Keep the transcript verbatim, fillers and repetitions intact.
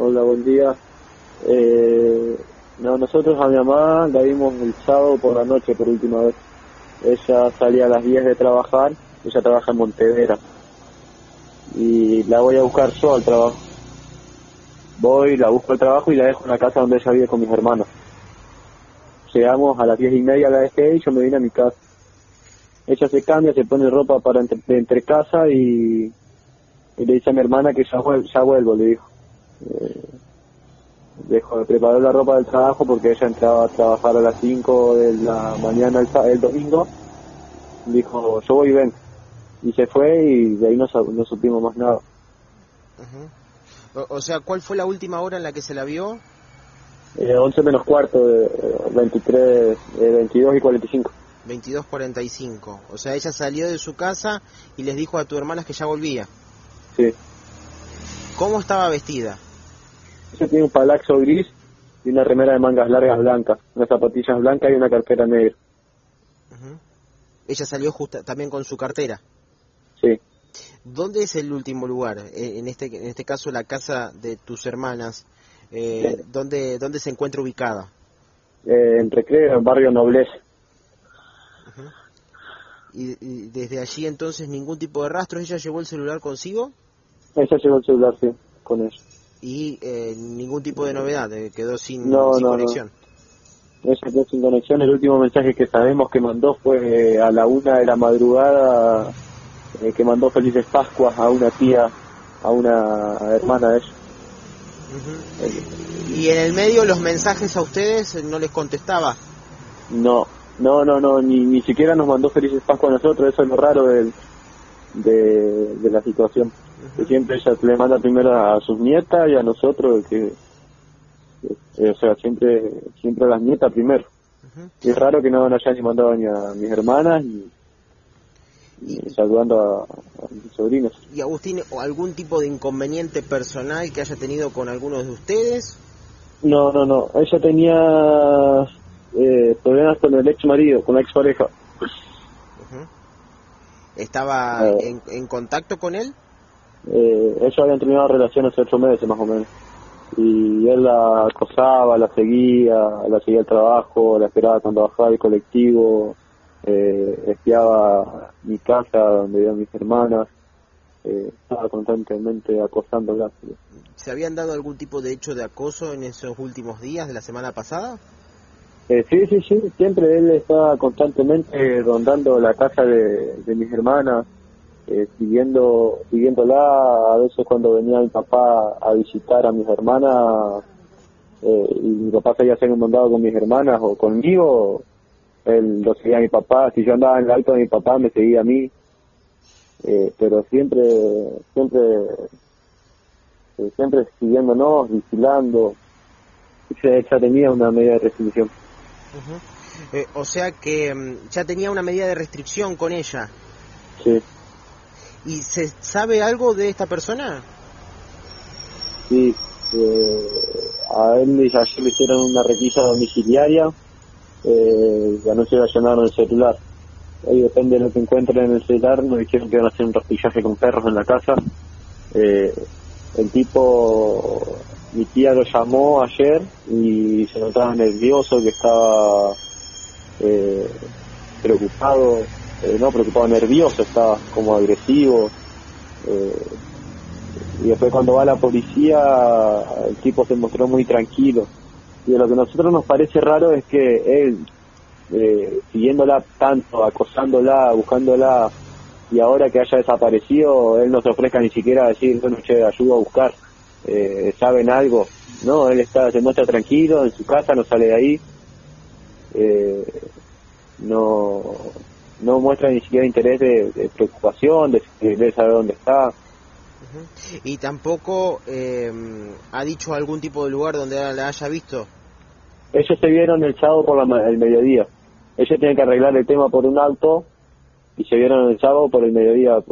Hola, buen día. Eh, no, nosotros a mi mamá la vimos el sábado por la noche por última vez. Ella salía a las diez de trabajar, ella trabaja en Montevera. Y la voy a buscar yo al trabajo. Voy, la busco al trabajo y la dejo en la casa donde ella vive con mis hermanos. Llegamos a las diez y media, la dejé y yo me vine a mi casa. Ella se cambia, se pone ropa para entre, de entre casa y, y le dice a mi hermana que ya, vuel, ya vuelvo, le dijo. Eh, dejó, preparó la ropa del trabajo porque ella entraba a trabajar a las cinco de la mañana el, el domingo. Dijo, yo voy y ven. Y se fue y de ahí no, no supimos más nada. Uh-huh. o, o sea, ¿cuál fue la última hora en la que se la vio? Eh, once menos cuarto, de eh, veintitrés, eh, veintidós y cuarenta y cinco. veintidós cuarenta y cinco. O sea, ella salió de su casa y les dijo a tus hermanas que ya volvía. Sí. ¿Cómo estaba vestida? Ella tiene un palaxo gris y una remera de mangas largas blancas, unas zapatillas blancas y una cartera negra. Uh-huh. Ella salió justa, también con su cartera. Sí. ¿Dónde es el último lugar? En este, en este caso, la casa de tus hermanas. Eh, Sí. ¿dónde, ¿Dónde se encuentra ubicada? Eh, en Recreo, en barrio Nobleza. Uh-huh. y, y desde allí entonces ningún tipo de rastro. ¿Ella llevó el celular consigo? Ella llevó el celular, sí, con ella. Y eh, ningún tipo de novedad, eh, quedó sin, no, sin no, conexión. No. Ella quedó sin conexión. El último mensaje que sabemos que mandó fue a la una de la madrugada, eh, que mandó Felices Pascuas a una tía, a una hermana de ella. Uh-huh. eh, ¿Y en el medio los mensajes a ustedes no les contestaba? No, no, no, no, ni, ni siquiera nos mandó Felices Pascuas a nosotros. Eso es lo raro del, de, de la situación. Uh-huh. Que siempre ella le manda primero a sus nietas y a nosotros, que, que o sea, siempre siempre a las nietas primero. Uh-huh. Y es raro que no nos haya ni mandado ni a mis hermanas ni, ni ¿Y? saludando a, a mis sobrinos. ¿Y Agustín, algún tipo de inconveniente personal que haya tenido con algunos de ustedes? No, no, no. Ella tenía eh, problemas con el ex marido, con la ex pareja. Uh-huh. ¿Estaba eh, en, en contacto con él? Eh, ellos habían terminado relaciones hace ocho meses más o menos. Y él la acosaba, la seguía, la seguía al trabajo, la esperaba cuando bajaba el colectivo, eh, espiaba mi casa donde vivían mis hermanas, eh, estaba constantemente acosándola. ¿Se habían dado algún tipo de hecho de acoso en esos últimos días de la semana pasada? Eh, sí, sí, sí, siempre él estaba constantemente rondando la casa de, de mis hermanas, eh, siguiendo, siguiéndola. A veces cuando venía mi papá a visitar a mis hermanas, eh, y mi papá seguía haciendo un mandado con mis hermanas o conmigo, él lo seguía a mi papá. Si yo andaba en el auto de mi papá, me seguía a mí, eh, pero siempre, siempre, eh, siempre siguiéndonos, vigilando. Ya, ya tenía una medida de restricción. Uh-huh. eh, o sea que um, ya tenía una medida de restricción con ella. Sí. ¿Y se sabe algo de esta persona? Sí, eh, a él ayer le hicieron una requisa domiciliaria, eh, y anoche le allanaron el celular. Ahí depende de lo que encuentren en el celular. Nos dijeron que iban a hacer un rastrillaje con perros en la casa. Eh, el tipo, mi tía lo llamó ayer y se notaba nervioso, que estaba eh, preocupado. Eh, no preocupado, nervioso, estaba como agresivo, eh, y después cuando va la policía el tipo se mostró muy tranquilo. Y lo que a nosotros nos parece raro es que él, eh, siguiéndola tanto, acosándola, buscándola, y ahora que haya desaparecido él no se ofrezca ni siquiera a decir, bueno, che, ayudo a buscar, eh, ¿saben algo? No, él está, se muestra tranquilo en su casa, no sale de ahí, eh, no no muestra ni siquiera interés de, de preocupación, de, de saber dónde está. Uh-huh. Y tampoco eh, ha dicho algún tipo de lugar donde la haya visto. Ellos se vieron el sábado por la, el mediodía. Ellos tienen que arreglar el tema por un auto y se vieron el sábado por el mediodía